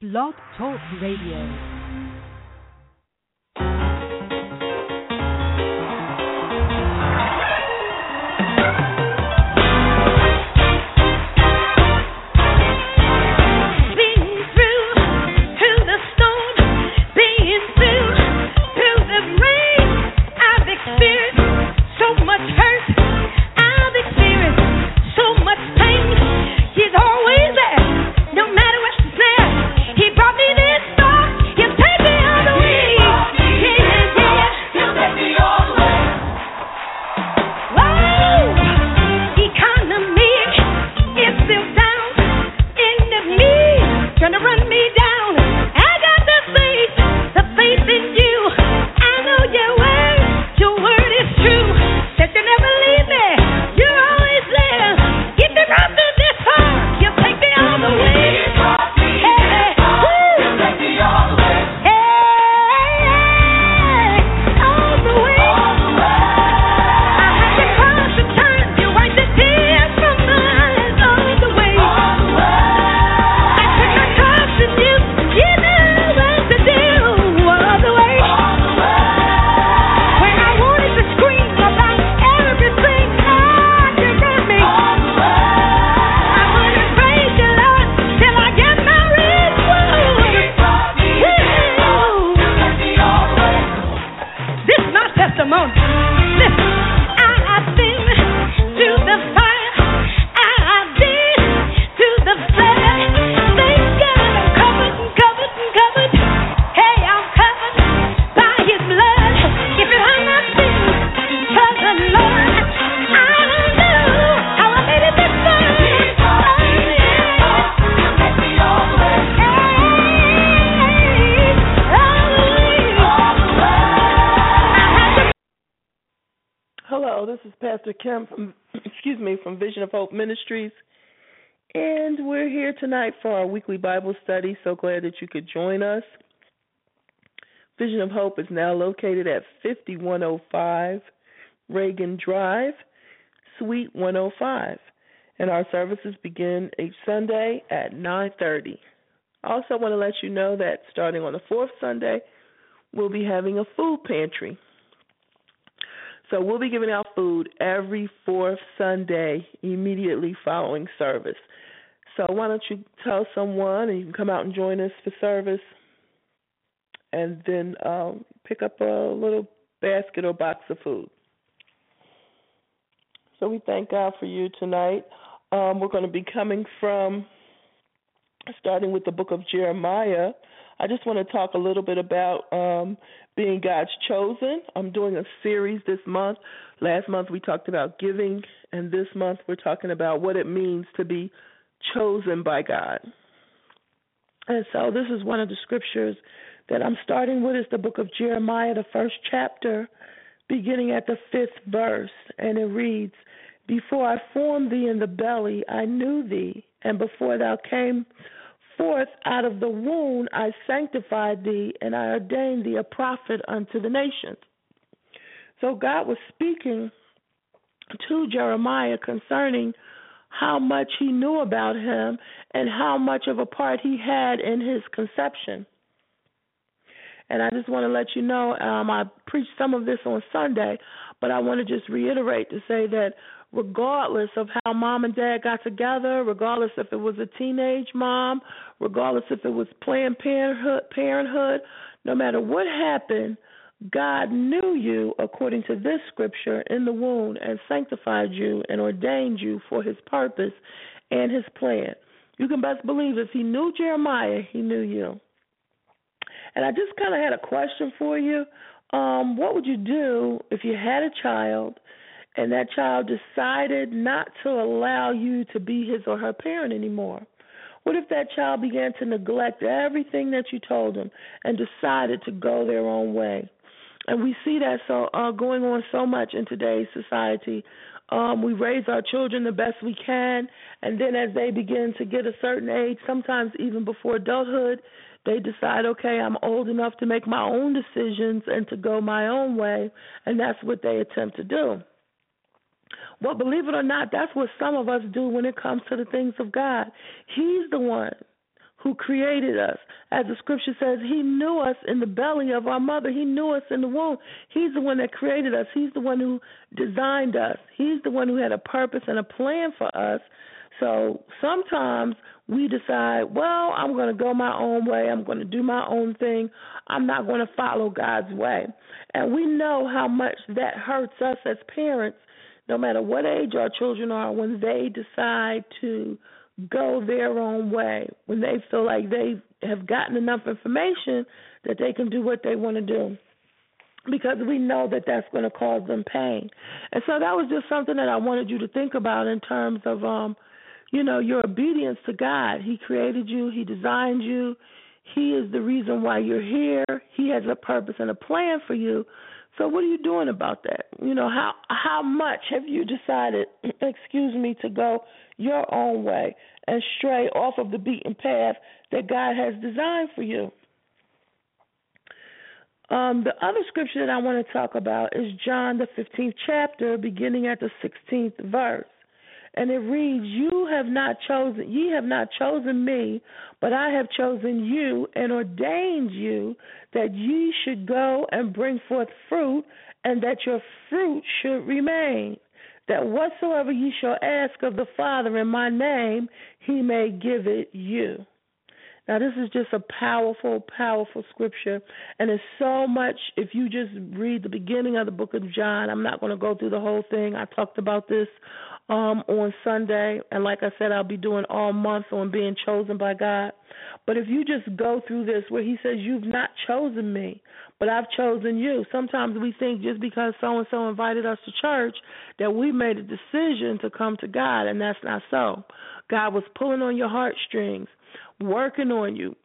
Blog Talk Radio. This is Pastor Kim from Vision of Hope Ministries, and we're here tonight for our weekly Bible study. So glad that you could join us. Vision of Hope is now located at 5105 Reagan Drive, Suite 105, and our services begin each Sunday at 9:30. I also want to let you know that starting on the fourth Sunday, we'll be having a food pantry. So we'll be giving out food every fourth Sunday immediately following service. So why don't you tell someone, and you can come out and join us for service, and then pick up a little basket or box of food. So we thank God for you tonight. We're going to be coming from, starting with the book of Jeremiah. I just want to talk a little bit about being God's chosen. I'm doing a series this month. Last month we talked about giving, and this month we're talking about what it means to be chosen by God. And so this is one of the scriptures that I'm starting with. Is the book of Jeremiah, the first chapter, beginning at the 5th verse, and it reads, "Before I formed thee in the belly, I knew thee, and before thou came forth out of the womb, I sanctified thee, and I ordained thee a prophet unto the nations." So God was speaking to Jeremiah concerning how much he knew about him and how much of a part he had in his conception. And I just want to let you know, I preached some of this on Sunday, but I want to just reiterate to say that regardless of how mom and dad got together, regardless if it was a teenage mom, regardless if it was Planned Parenthood, no matter what happened, God knew you according to this scripture in the womb and sanctified you and ordained you for his purpose and his plan. You can best believe if he knew Jeremiah, he knew you. And I just kind of had a question for you. What would you do if you had a child and that child decided not to allow you to be his or her parent anymore? What if that child began to neglect everything that you told them and decided to go their own way? And we see that going on so much in today's society. We raise our children the best we can, and then as they begin to get a certain age, sometimes even before adulthood, they decide, okay, I'm old enough to make my own decisions and to go my own way, and that's what they attempt to do. Well, believe it or not, that's what some of us do when it comes to the things of God. He's the one who created us. As the scripture says, he knew us in the belly of our mother. He knew us in the womb. He's the one that created us. He's the one who designed us. He's the one who had a purpose and a plan for us. So sometimes we decide, well, I'm going to go my own way. I'm going to do my own thing. I'm not going to follow God's way. And we know how much that hurts us as parents, no matter what age our children are, when they decide to go their own way, when they feel like they have gotten enough information that they can do what they want to do, because we know that that's going to cause them pain. And so that was just something that I wanted you to think about in terms of, your obedience to God. He created you. He designed you. He is the reason why you're here. He has a purpose and a plan for you. So what are you doing about that? How much have you decided, to go your own way and stray off of the beaten path that God has designed for you? The other scripture that I want to talk about is John, the 15th chapter, beginning at the 16th verse. And it reads, ye have not chosen me, but I have chosen you and ordained you that ye should go and bring forth fruit, and that your fruit should remain, that whatsoever ye shall ask of the Father in my name, he may give it you. Now, this is just a powerful, powerful scripture, and it's so much. If you just read the beginning of the book of John, I'm not going to go through the whole thing. I talked about this on Sunday, and like I said, I'll be doing all month on being chosen by God. But if you just go through this where he says, you've not chosen me, but I've chosen you. Sometimes we think just because so-and-so invited us to church that we made a decision to come to God, and that's not so. God was pulling on your heartstrings, working on you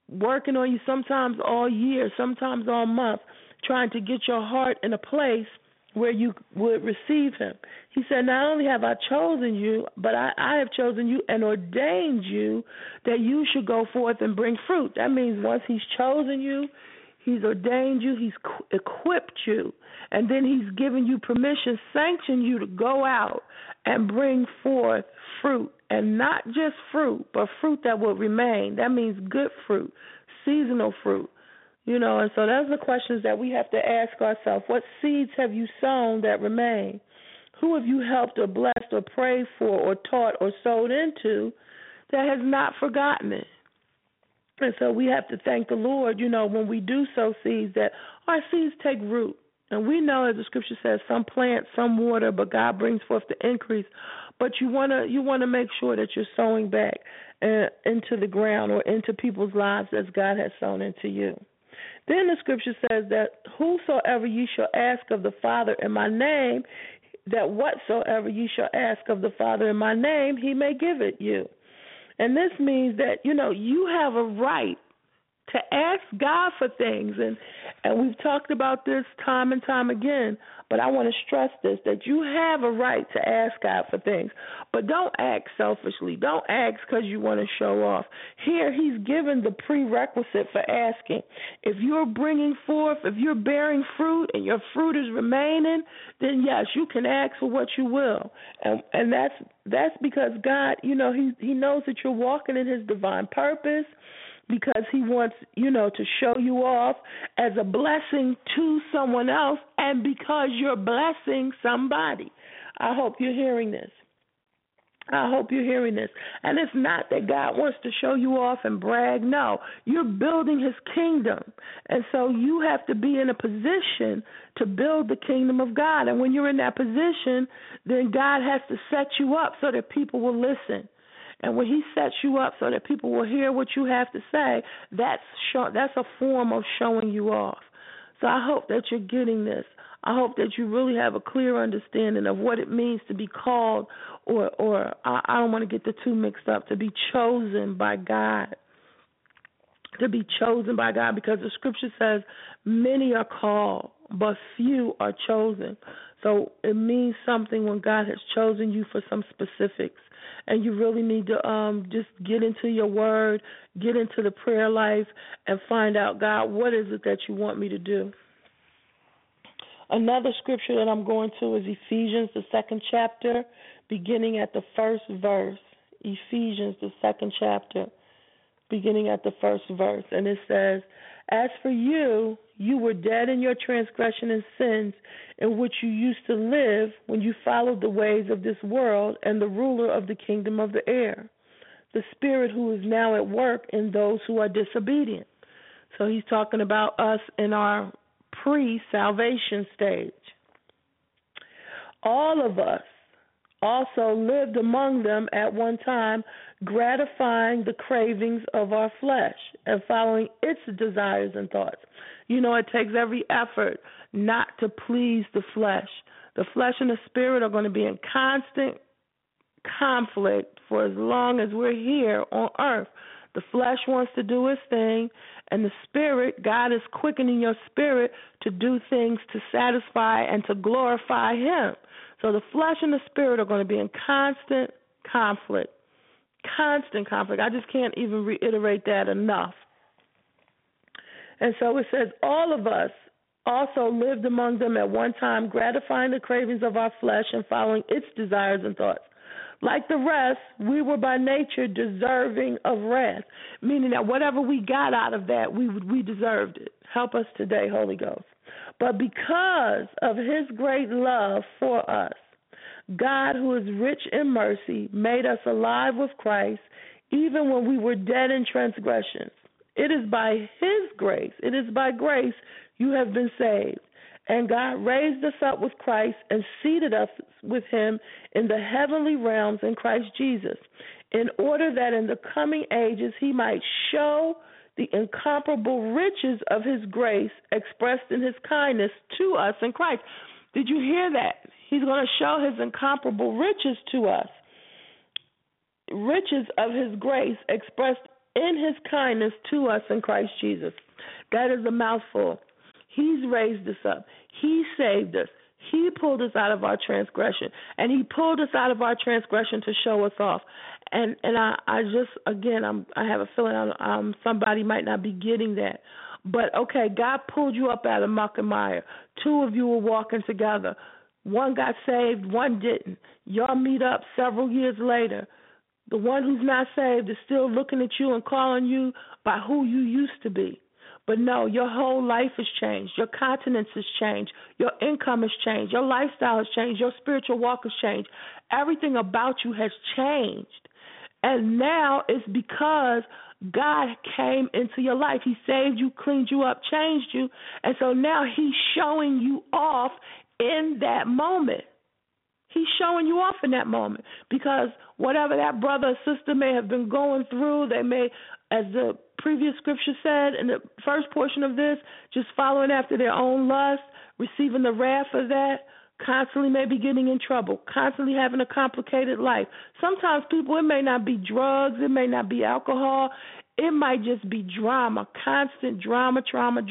sometimes all year, sometimes all month, trying to get your heart in a place where you would receive him. He said, not only have I chosen you, but I have chosen you and ordained you that you should go forth and bring fruit. That means once he's chosen you, he's ordained you, he's equipped you, and then he's given you permission, sanctioned you to go out and bring forth fruit. And not just fruit, but fruit that will remain. That means good fruit, seasonal fruit. And so those are the questions that we have to ask ourselves. What seeds have you sown that remain? Who have you helped or blessed or prayed for or taught or sowed into that has not forgotten it? And so we have to thank the Lord, when we do sow seeds, that our seeds take root. And we know, as the scripture says, some plant, some water, but God brings forth the increase. But you want to make sure that you're sowing back into the ground or into people's lives as God has sown into you. Then the scripture says that whosoever ye shall ask of the Father in my name, that whatsoever ye shall ask of the Father in my name, he may give it you. And this means that, you have a right to ask God for things. And we've talked about this time and time again, but I want to stress this, that you have a right to ask God for things. But don't act selfishly. Don't ask because you want to show off. Here, he's given the prerequisite for asking. If you're bringing forth, if you're bearing fruit and your fruit is remaining, then yes, you can ask for what you will. And that's because God, he knows that you're walking in his divine purpose, because he wants, to show you off as a blessing to someone else, and because you're blessing somebody. I hope you're hearing this. And it's not that God wants to show you off and brag. No, you're building his kingdom. And so you have to be in a position to build the kingdom of God. And when you're in that position, then God has to set you up so that people will listen. And when he sets you up so that people will hear what you have to say, that's a form of showing you off. So I hope that you're getting this. I hope that you really have a clear understanding of what it means to be called, or I don't want to get the two mixed up, to be chosen by God. To be chosen by God, because the scripture says many are called, but few are chosen. So it means something when God has chosen you for some specifics. And you really need to just get into your word, get into the prayer life, and find out, God, what is it that you want me to do? Another scripture that I'm going to is Ephesians, the 2nd chapter, beginning at the 1st verse. Ephesians, the 2nd chapter, beginning at the first verse, and it says, "As for you, you were dead in your transgression and sins, in which you used to live when you followed the ways of this world and the ruler of the kingdom of the air, the spirit who is now at work in those who are disobedient." So he's talking about us in our pre-salvation stage. "All of us also lived among them at one time, gratifying the cravings of our flesh and following its desires and thoughts." You know, it takes every effort not to please the flesh. The flesh and the spirit are going to be in constant conflict for as long as we're here on earth. The flesh wants to do its thing, and the spirit, God is quickening your spirit to do things to satisfy and to glorify Him. So the flesh and the spirit are going to be in constant conflict. Constant conflict. I just can't even reiterate that enough. And so it says, "All of us also lived among them at one time, gratifying the cravings of our flesh and following its desires and thoughts. Like the rest, we were by nature deserving of wrath," meaning that whatever we got out of that, we deserved it. Help us today, Holy Ghost. "But because of His great love for us, God, who is rich in mercy, made us alive with Christ, even when we were dead in transgressions. It is by His grace, it is by grace you have been saved. And God raised us up with Christ and seated us with Him in the heavenly realms in Christ Jesus, in order that in the coming ages He might show the incomparable riches of His grace expressed in His kindness to us in Christ." Did you hear that? He's going to show His incomparable riches to us. Riches of His grace expressed in His kindness to us in Christ Jesus. That is a mouthful. He's raised us up. He saved us. He pulled us out of our transgression, and He pulled us out of our transgression to show us off. And I just, again, I have a feeling somebody might not be getting that. But, okay, God pulled you up out of muck and mire. Two of you were walking together. One got saved, one didn't. Y'all meet up several years later. The one who's not saved is still looking at you and calling you by who you used to be. But no, your whole life has changed. Your continence has changed. Your income has changed. Your lifestyle has changed. Your spiritual walk has changed. Everything about you has changed. And now it's because God came into your life. He saved you, cleaned you up, changed you. And so now He's showing you off in that moment. He's showing you off in that moment, because whatever that brother or sister may have been going through, they may, as the previous scripture said in the first portion of this, just following after their own lust, receiving the wrath of that, constantly may be getting in trouble, constantly having a complicated life. Sometimes people, it may not be drugs, it may not be alcohol, it might just be drama, constant drama,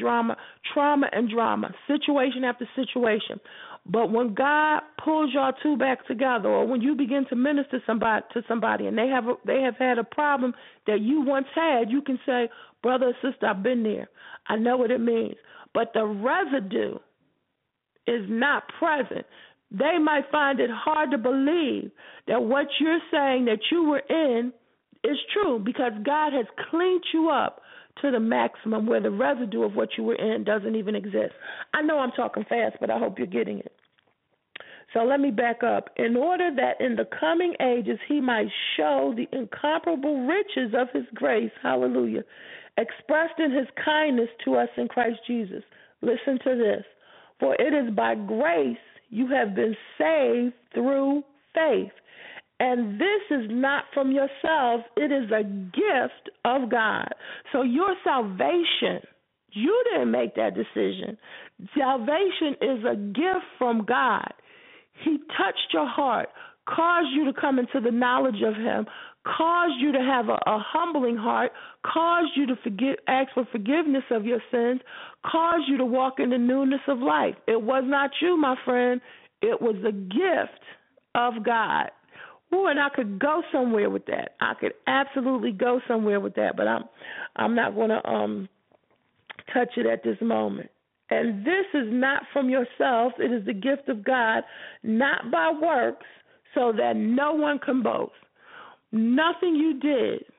and drama, situation after situation. But when God pulls y'all two back together, or when you begin to minister to somebody and they have had a problem that you once had, you can say, "Brother or sister, I've been there. I know what it means." But the residue is not present. They might find it hard to believe that what you're saying that you were in is true, because God has cleaned you up to the maximum where the residue of what you were in doesn't even exist. I know I'm talking fast, but I hope you're getting it. So let me back up. "In order that in the coming ages He might show the incomparable riches of His grace," hallelujah, "expressed in His kindness to us in Christ Jesus." Listen to this. "For it is by grace you have been saved through faith. And this is not from yourselves, it is a gift of God." So your salvation, you didn't make that decision. Salvation is a gift from God. He touched your heart, caused you to come into the knowledge of Him, caused you to have a humbling heart, caused you to ask for forgiveness of your sins, caused you to walk in the newness of life. It was not you, my friend. It was a gift of God. Ooh, and I could go somewhere with that. I could absolutely go somewhere with that, but I'm not going to touch it at this moment. "And this is not from yourselves, it is the gift of God, not by works, so that no one can boast." Nothing you did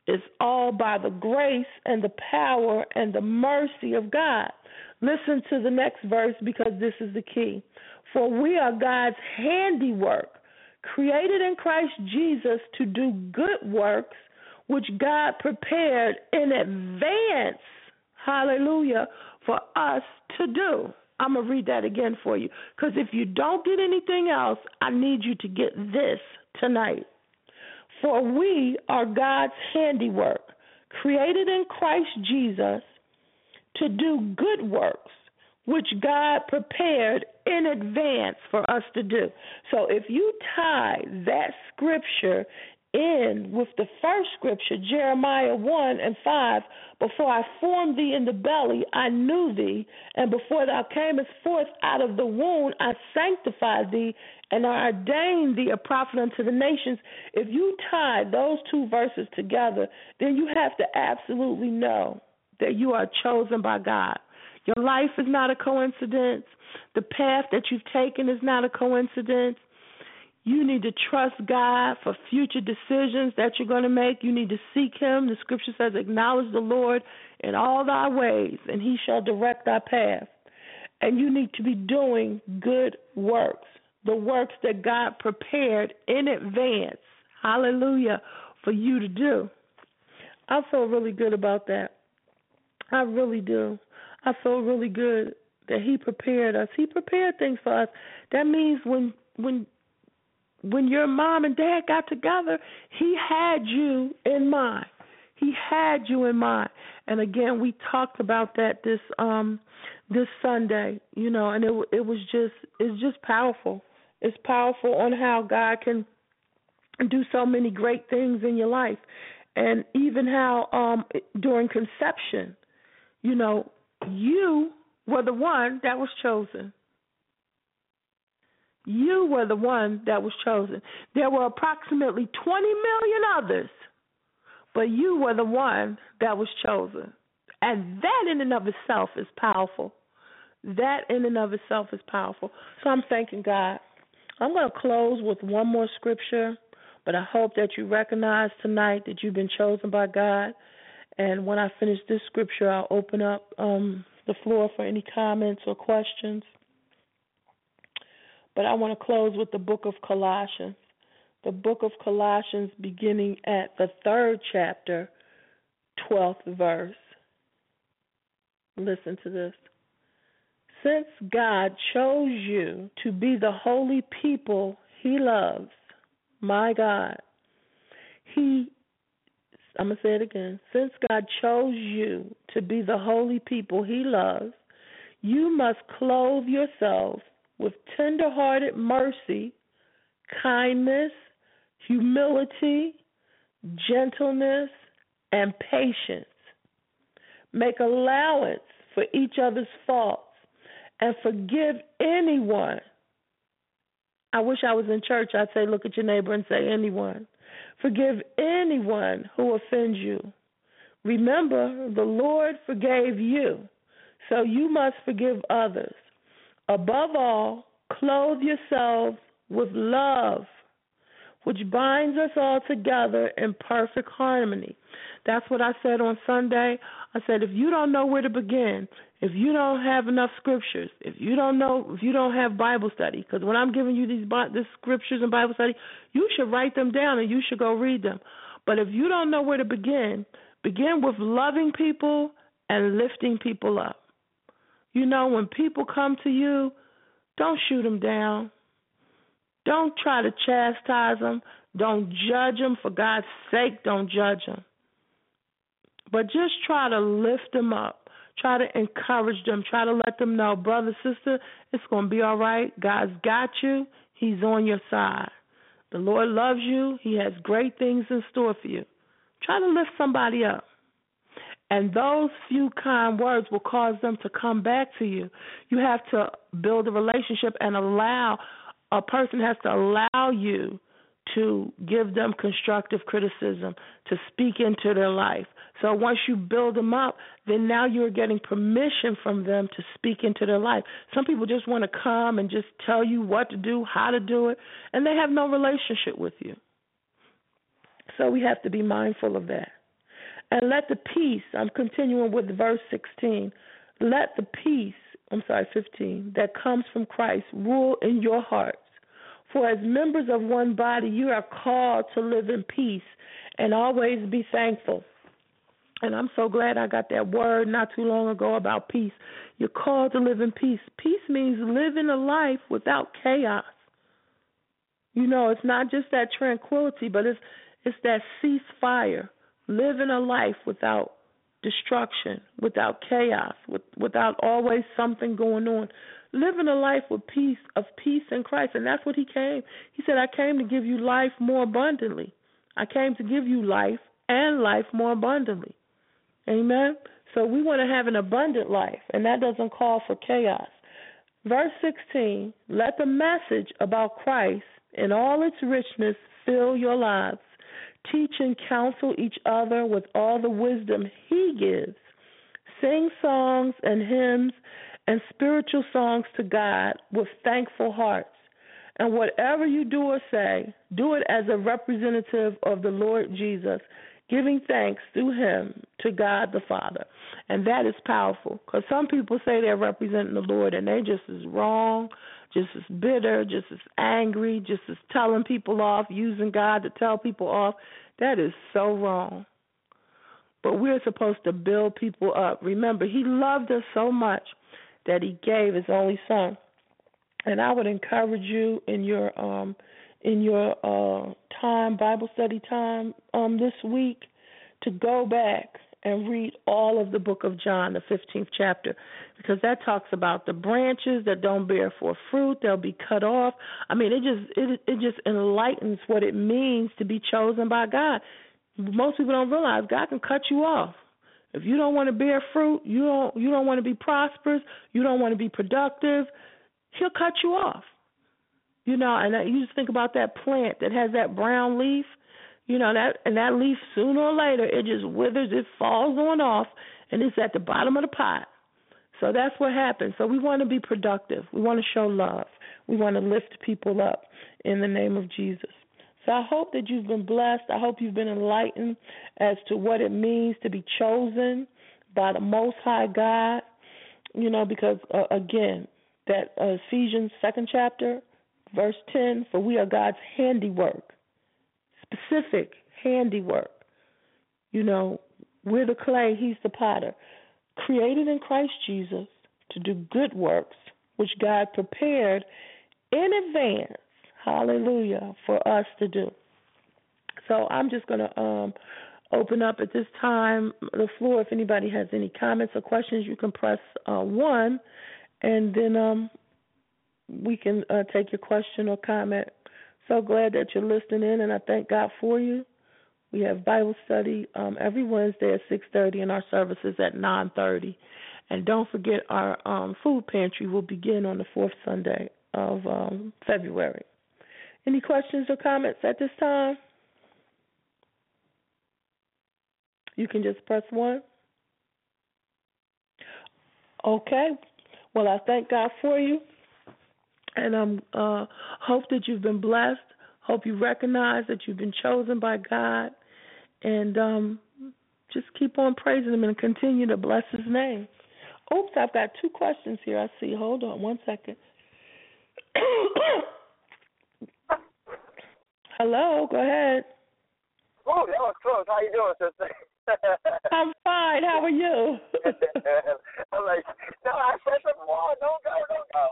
It's all by the grace and the power and the mercy of God. Listen to the next verse because this is the key. For we are God's handiwork, created in Christ Jesus to do good works, which God prepared in advance, hallelujah, for us to do. I'm going to read that again for you, because if you don't get anything else, I need you to get this tonight. For we are God's handiwork, created in Christ Jesus to do good works, which God prepared in advance for us to do. So if you tie that scripture in with the first scripture, Jeremiah 1:5, before I formed thee in the belly, I knew thee, and before thou camest forth out of the womb, I sanctified thee, and I ordained thee a prophet unto the nations. If you tie those two verses together, then you have to absolutely know that you are chosen by God. Your life is not a coincidence. The path that you've taken is not a coincidence. You need to trust God for future decisions that you're going to make. You need to seek him. The scripture says, acknowledge the Lord in all thy ways, and he shall direct thy path. And you need to be doing good works, the works that God prepared in advance, hallelujah, for you to do. I feel really good about that. I really do. I feel really good that he prepared us. He prepared things for us. That means when your mom and dad got together, he had you in mind. He had you in mind. And again, we talked about that this Sunday, and it's just powerful. It's powerful on how God can do so many great things in your life. And even how during conception, you were the one that was chosen. You were the one that was chosen. There were approximately 20 million others, but you were the one that was chosen. And that in and of itself is powerful. That in and of itself is powerful. So I'm thanking God. I'm going to close with one more scripture, but I hope that you recognize tonight that you've been chosen by God. And when I finish this scripture, I'll open up the floor for any comments or questions. But I want to close with the book of Colossians. The book of Colossians, beginning at the 3rd chapter, 12th verse. Listen to this. Since God chose you to be the holy people he loves, my God, I'm going to say it again. Since God chose you to be the holy people he loves, you must clothe yourselves with tender-hearted mercy, kindness, humility, gentleness, and patience. Make allowance for each other's faults and forgive anyone. I wish I was in church. I'd say, look at your neighbor and say, anyone. Forgive anyone who offends you. Remember, the Lord forgave you, so you must forgive others. Above all, clothe yourselves with love, which binds us all together in perfect harmony. That's what I said on Sunday. I said, if you don't know where to begin, if you don't have enough scriptures, if you don't have Bible study, because when I'm giving you these scriptures and Bible study, you should write them down and you should go read them. But if you don't know where to begin with loving people and lifting people up. When people come to you, don't shoot them down. Don't try to chastise them. Don't judge them. For God's sake, don't judge them. But just try to lift them up. Try to encourage them. Try to let them know, brother, sister, it's going to be all right. God's got you. He's on your side. The Lord loves you. He has great things in store for you. Try to lift somebody up. And those few kind words will cause them to come back to you. You have to build a relationship and a person has to allow you to give them constructive criticism, to speak into their life. So once you build them up, then now you're getting permission from them to speak into their life. Some people just want to come and just tell you what to do, how to do it, and they have no relationship with you. So we have to be mindful of that. And let the peace, I'm continuing with verse 16, let the peace, 15, that comes from Christ rule in your hearts. For as members of one body, you are called to live in peace and always be thankful. And I'm so glad I got that word not too long ago about peace. You're called to live in peace. Peace means living a life without chaos. You know, it's not just that tranquility, but it's that ceasefire. Living a life without destruction, without chaos, without always something going on. Living a life with peace, of peace in Christ. And that's what he came. He said, I came to give you life more abundantly. I came to give you life and life more abundantly. Amen? So we want to have an abundant life, and that doesn't call for chaos. Verse 16, let the message about Christ in all its richness fill your lives. Teach and counsel each other with all the wisdom he gives. Sing songs and hymns and spiritual songs to God with thankful hearts. And whatever you do or say, do it as a representative of the Lord Jesus, giving thanks through him to God the Father. And that is powerful, because some people say they're representing the Lord and they just as wrong, just as bitter, just as angry, just as telling people off, using God to tell people off. That is so wrong. But we're supposed to build people up. Remember, he loved us so much that he gave his only son. And I would encourage you in your time, Bible study time this week, to go back and read all of the book of John, the 15th chapter, because that talks about the branches that don't bear forth fruit, they'll be cut off. I mean, it just enlightens what it means to be chosen by God. Most people don't realize God can cut you off. If you don't want to bear fruit, you don't want to be prosperous, you don't want to be productive, he'll cut you off. You know, and you just think about that plant that has that brown leaf. You know, that leaf, sooner or later, it just withers, it falls on off, and it's at the bottom of the pot. So that's what happens. So we want to be productive. We want to show love. We want to lift people up in the name of Jesus. So I hope that you've been blessed. I hope you've been enlightened as to what it means to be chosen by the Most High God. You know, because, again, that Ephesians 2nd chapter, verse 10, for we are God's handiwork. Specific handiwork. You know, we're the clay, he's the potter. Created in Christ Jesus to do good works, which God prepared in advance, hallelujah, for us to do. So I'm just going to open up at this time the floor. If anybody has any comments or questions, you can press 1, and then we can take your question or comment. So glad that you're listening in, and I thank God for you. We have Bible study every Wednesday at 6:30, and our services at 9:30. And don't forget, our food pantry will begin on the 4th Sunday of February. Any questions or comments at this time? You can just press 1. Okay. Well, I thank God for you. And hope that you've been blessed. Hope you recognize that you've been chosen by God. And just keep on praising him and continue to bless his name. Oops, I've got 2 questions here. I see. Hold on 1 second. Hello, go ahead. Oh, that was close. How you doing, sister? I'm fine. How are you? I'm like, no, I said something wrong. Don't go.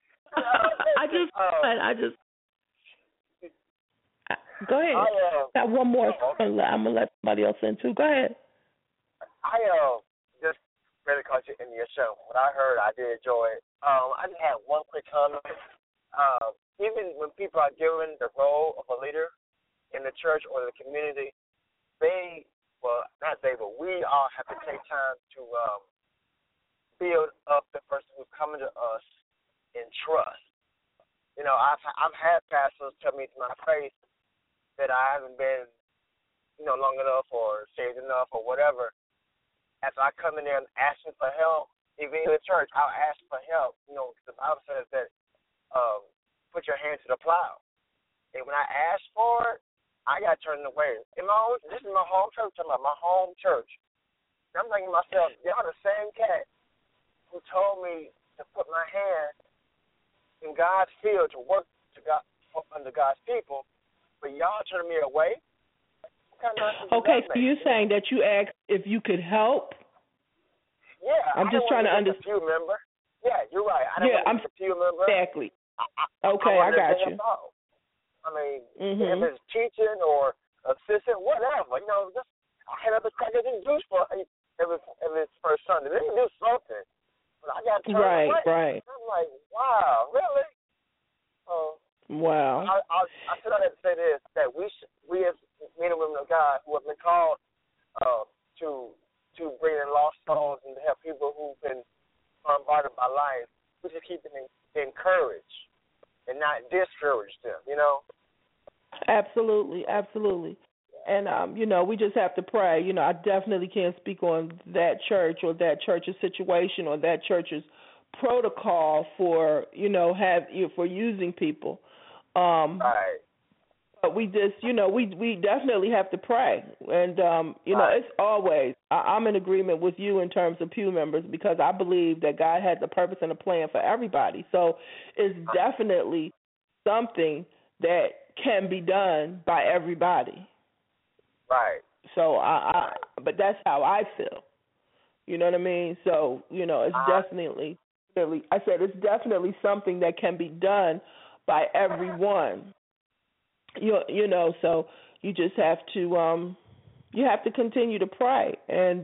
Go ahead. Got one more. I'm gonna let somebody else in too. Go ahead. I just really caught you in your show. What I heard, I did enjoy it. I just had one quick comment. Even when people are given the role of a leader in the church or the community, we all have to take time to build up the person who's coming to us in trust. You know, I've had pastors tell me to my face that I haven't been, long enough or saved enough or whatever. As I come in there and asking for help, even in the church, I'll ask for help. Because the Bible says that put your hand to the plow. And when I ask for it, I got turned away. This is my home church. I'm talking about my home church. And I'm thinking to myself, y'all the same cat who told me to put my hand in God's field to work under God's people, but y'all turned me away. Okay, so you're saying that you asked if you could help? Yeah, I'm just trying to understand. Pew member. Yeah, you're right. I don't want to be a pew member. Exactly. I got you. I mean, if it's teaching or assistant, whatever, just I had other crackers and juice for if it's first Sunday. They can do something. But I got turned away. Right. I'm like, wow, really? Wow. I said I had to say this, that we as men and women of God who have been called to bring in lost souls and to help people who've been bombarded by life, we just keep them encouraged and not discourage them, Absolutely. And, we just have to pray. I definitely can't speak on that church or that church's situation or that church's protocol for, for using people. Right. But we just, we definitely have to pray. And, it's always, I'm in agreement with you in terms of pew members because I believe that God has a purpose and a plan for everybody. So it's definitely something that can be done by everybody. Right. So but that's how I feel. You know what I mean? So, it's definitely, I said it's definitely something that can be done by everyone. So you just have to continue to pray and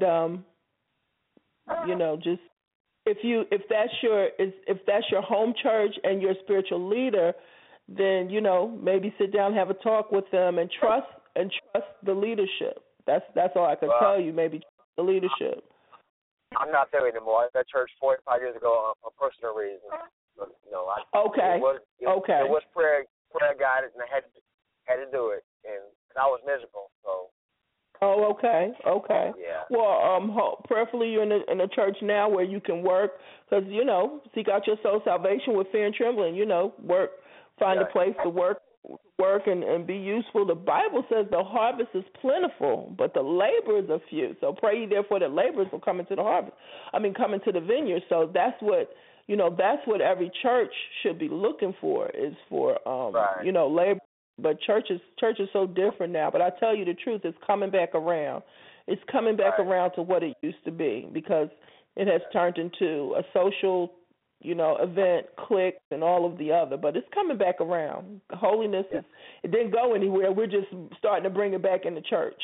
just if that's your home church and your spiritual leader, then maybe sit down and have a talk with them and trust the leadership. That's all I can tell you. Maybe trust the leadership. I'm not there anymore. I left that church 4 or 5 years ago for personal reasons. Okay. It was prayer guided, and I had to do it, and I was miserable. So. Oh, okay. Yeah. Well, prayerfully you're in a church now where you can work, because seek out your soul salvation with fear and trembling. Work, find a place to work and be useful. The Bible says the harvest is plentiful, but the laborers are few. So pray ye therefore that laborers will come into the harvest. Come into the vineyard. So that's what every church should be looking for is for labor. But church is so different now. But I tell you the truth, it's coming back around. It's coming back around to what it used to be because it has turned into a social, event, cliques, and all of the other. But it's coming back around. Holiness it didn't go anywhere. We're just starting to bring it back in the church.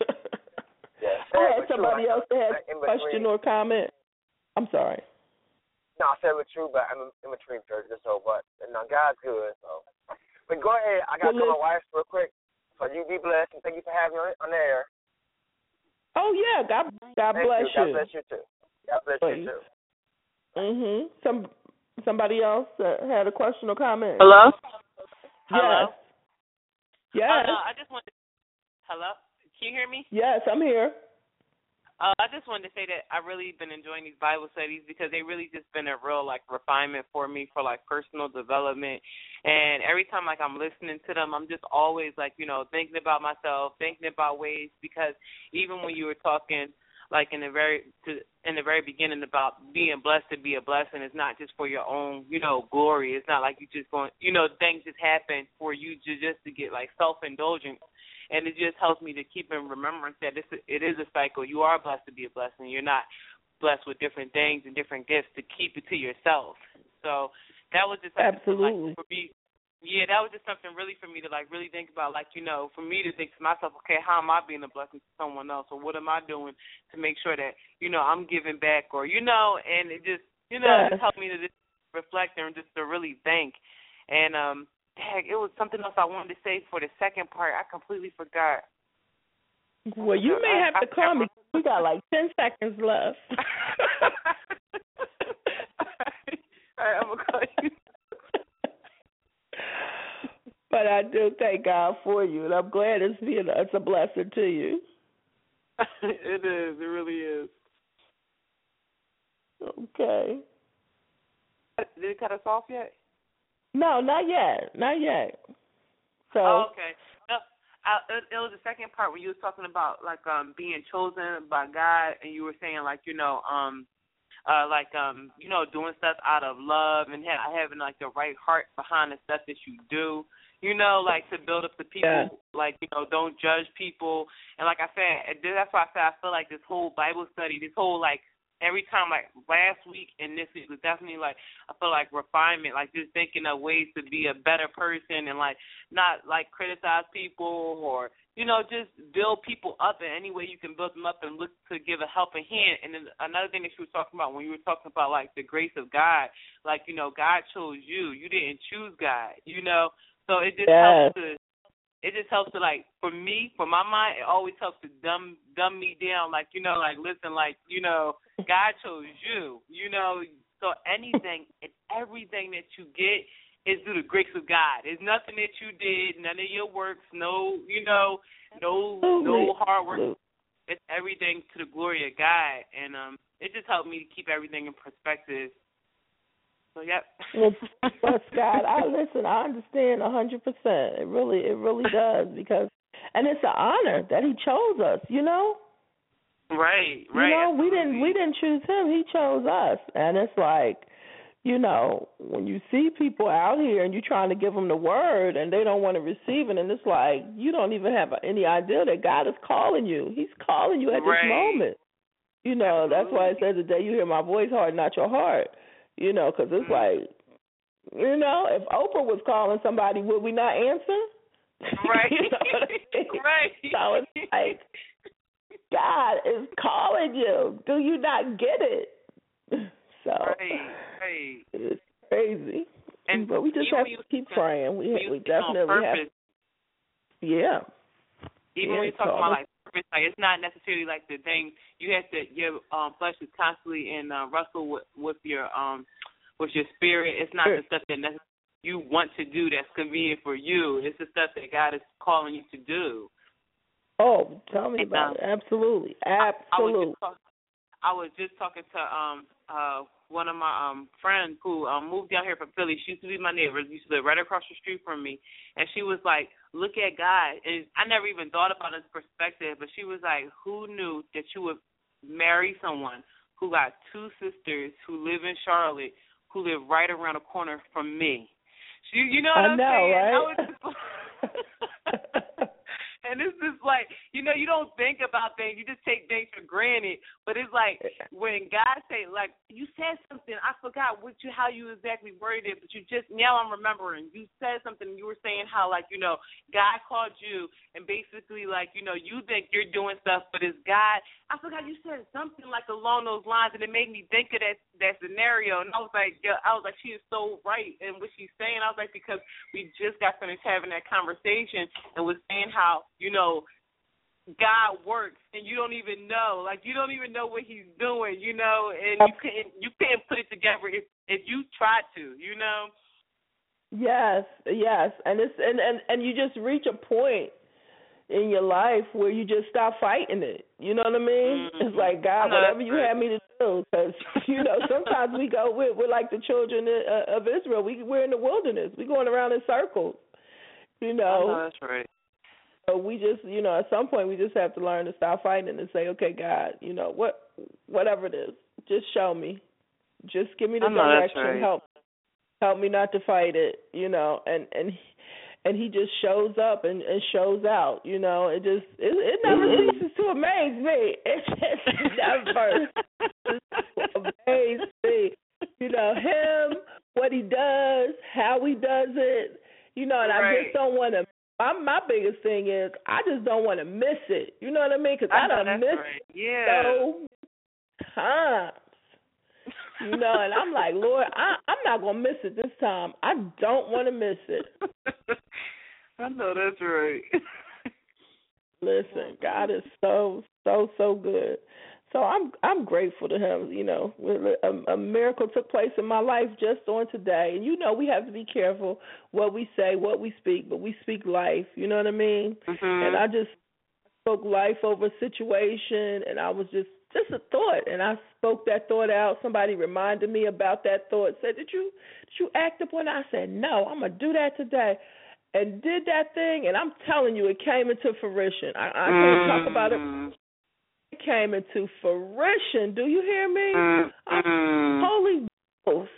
I had somebody else that had a question or comment. I'm sorry. No, I said it was true, but I'm in between churches, but God's good, so. But go ahead. I got to call my wife real quick. So you be blessed, and thank you for having me on the air. Oh, yeah. God bless you. God bless you, too. God bless you, too. Somebody else had a question or comment? Hello? Yes. Hello? Yes. No, I just wanted to... Hello? Can you hear me? Yes, I'm here. I just wanted to say that I've really been enjoying these Bible studies because they really just been a real, refinement for me for, personal development. And every time, I'm listening to them, I'm just always, thinking about myself, thinking about ways because even when you were talking, in the very beginning about being blessed to be a blessing, it's not just for your own, glory. It's not like you just going, things just happen for you just to get, self-indulgent. And it just helps me to keep in remembrance that it is a cycle. You are blessed to be a blessing. You're not blessed with different things and different gifts to keep it to yourself. So that was just absolutely for me. Yeah, that was just something really for me to really think about. For me to think to myself, okay, how am I being a blessing to someone else, or what am I doing to make sure that I'm giving back, or and it just it just helped me to just reflect and just to really think. And it was something else I wanted to say for the second part. I completely forgot. Well, you may have to call me. We got 10 seconds left. All right, I'm going to call you. But I do thank God for you, and I'm glad it's a blessing to you. It is. It really is. Okay. Did it cut us off yet? No, not yet. Not yet. So. Oh, okay. No, It was the second part when you was talking about like being chosen by God, and you were saying like doing stuff out of love and having like the right heart behind the stuff that you do. Like to build up the people, don't judge people. And like I said, that's why I said I feel like this whole Bible study, this whole like every time, like last week and this week was definitely like I feel like refinement, like just thinking of ways to be a better person and like not like criticize people or just build people up in any way you can build them up and look to give a helping hand. And then another thing that she was talking about when you were talking about like the grace of God, like God chose you, you didn't choose God, So it just helps to. It just helps to, like, for me, for my mind, it always helps to dumb me down, like, listen, like, God chose you, so anything and everything that you get is through the grace of God. It's nothing that you did, none of your works, no hard work. It's everything to the glory of God, and it just helped me to keep everything in perspective. So, yep. Bless God. I understand 100%. It really does and it's an honor that He chose us. Right. We didn't choose Him. He chose us, and it's like, when you see people out here and you're trying to give them the word and they don't want to receive it, and it's like you don't even have any idea that God is calling you. He's calling you at this moment. That's why it says the day you hear my voice, harden not your heart. Because it's like, if Oprah was calling somebody, would we not answer? Right. Right. So it's like, God is calling you. Do you not get it? So right. It's crazy. But we just have to keep praying. We definitely have. Yeah. Even when you're talking about like purpose, like it's not necessarily like the thing you have to. Your flesh is constantly in wrestle with your spirit. It's not the stuff that you want to do that's convenient for you. It's the stuff that God is calling you to do. Oh, tell me about it. Absolutely. I was just talking to one of my friends who moved down here from Philly. She used to be my neighbor. She used to live right across the street from me. And she was like, look at God. And I never even thought about his perspective, but she was like, who knew that you would marry someone who got two sisters who live in Charlotte who live right around the corner from me? You know what I'm saying? Right? I was just and it's just like, you don't think about things. You just take things for granted. But it's like when God say, like, you said something, I forgot how you exactly worded it, but now I'm remembering. You said something, you were saying how, like, God called you and basically, like, you think you're doing stuff, but it's God. I forgot you said something like along those lines, and it made me think of that scenario. And I was like, she is so right in what she's saying. I was like, because we just got finished having that conversation and was saying how, God works and you don't even know. Like you don't even know what He's doing, and you couldn't put it together if you tried to, Yes. And it's and you just reach a point in your life where you just stop fighting it. You know what I mean? Mm-hmm. It's like, God, whatever you have me to do, because sometimes we're like the children of Israel. We're in the wilderness. We're going around in circles. I know that's right. So we just, at some point we just have to learn to stop fighting and say, okay, God, whatever it is, just show me. Just give me the direction. Right. Help me not to fight it, and He just shows up and shows out, it never ceases to amaze me. It just never amazes me. Him, what He does, how He does it, and I just don't want to. My biggest thing is I just don't want to miss it. You know what I mean? Because I done missed it so many times. And I'm like, Lord, I'm not going to miss it this time. I don't want to miss it. I know that's right. Listen, God is so, so, so good. So I'm grateful to Him. A miracle took place in my life just on today. And we have to be careful what we say, what we speak, but we speak life. You know what I mean? Mm-hmm. And I just spoke life over a situation, and I was just a thought, and I spoke that thought out. Somebody reminded me about that thought. Said, "Did you act upon it?" I said, "No, I'm gonna do that today." and did that thing, and I'm telling you, it came into fruition. I can't talk about it. It came into fruition. Do you hear me? Holy Ghost.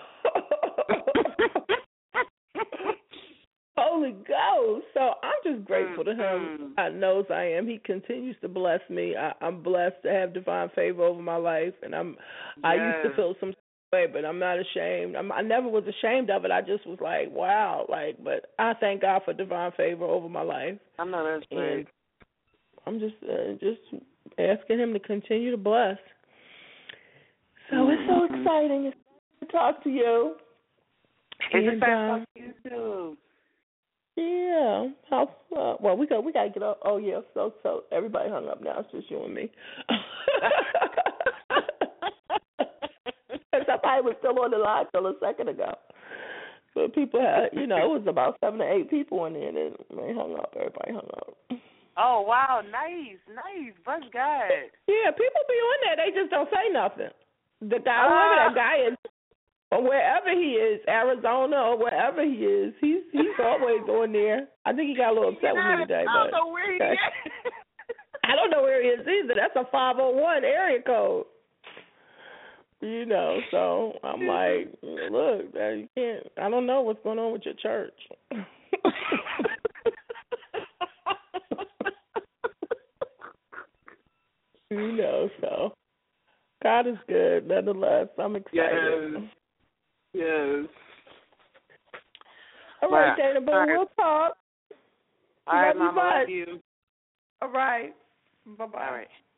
Holy Ghost. So I'm just grateful to him. God knows I am. He continues to bless me. I'm blessed to have divine favor over my life, and I used to feel some way, but I'm not ashamed. I never was ashamed of it. I just was like, wow, but I thank God for divine favor over my life. I know that's great. I'm just asking him to continue to bless. So it's so exciting. It's nice to talk to you. It's exciting to talk to you too. Yeah. Well, we got to get up. Oh yeah. So everybody hung up now. It's just you and me. Somebody was still on the line till a second ago. But people had, it was about 7 to 8 people in there, and they hung up. Everybody hung up. Oh wow, nice. Bless God. Yeah, people be on there. They just don't say nothing. The guy, whoever that guy is, or wherever he is, Arizona or wherever he is, he's always on there. I think he got a little upset with me today. I don't know where he is. I don't know where he is either. That's a 501 area code. So I'm like, look, you can't. I don't know what's going on with your church. So God is good. Nonetheless, I'm excited. Yes. All right, Dana, but we'll talk. All right, Mama, love you. All right. Bye-bye. All right.